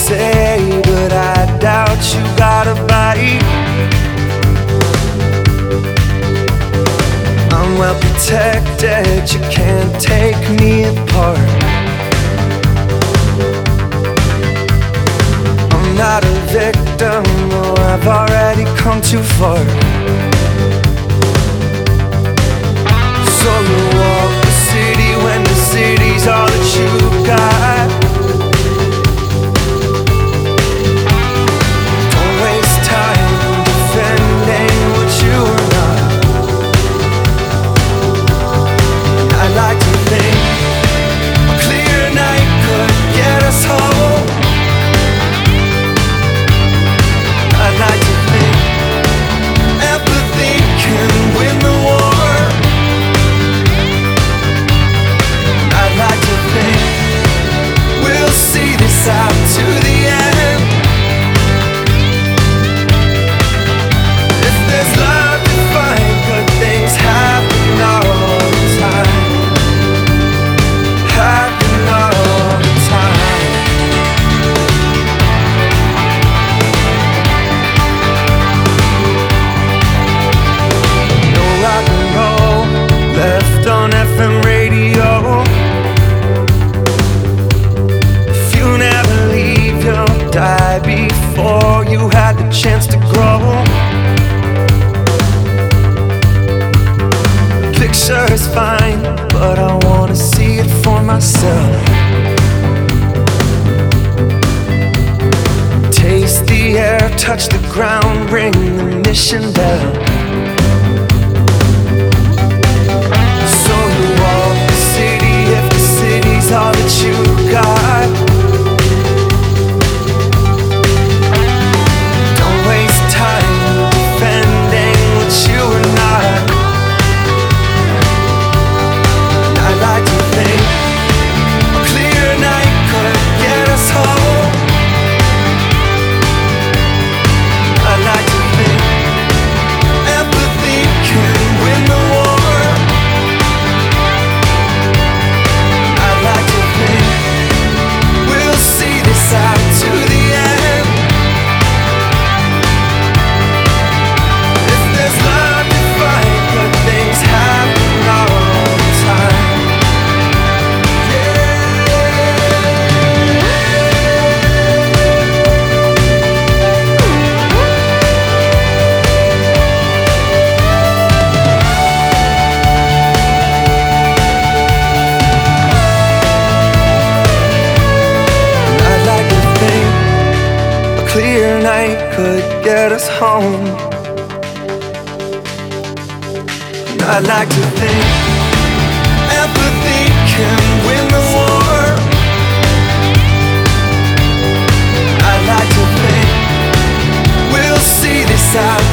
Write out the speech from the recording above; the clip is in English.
say, but I doubt you got a bite. I'm well protected, you can't take me apart. I'm not a victim, oh, I've already come too far. So you walk the city when the city's all that you got. Don't waste time defending what you are not. And I like to think a clear night could get us home. I like to think empathy can win the war. I like to think we'll see this out to the end. If there's love to find, good things happen all the time. Happen all the time. No rock and roll left on FM radio. If you never leave, you'll die before you had the chance to grow. The picture is fine, but I wanna see it for myself. Taste the air, touch the ground, ring the mission bell. So you walk the city if the city's all that you got. Don't waste time defending what you are not. And I like to think a clear night could get us home. I like to think empathy can win the war. I like to think we'll see this out to the end. If there's love to find, good things happen all the time. I'd like to think a clear night could get us home. And I'd like to think empathy can win the war. I'd like to think we'll see this out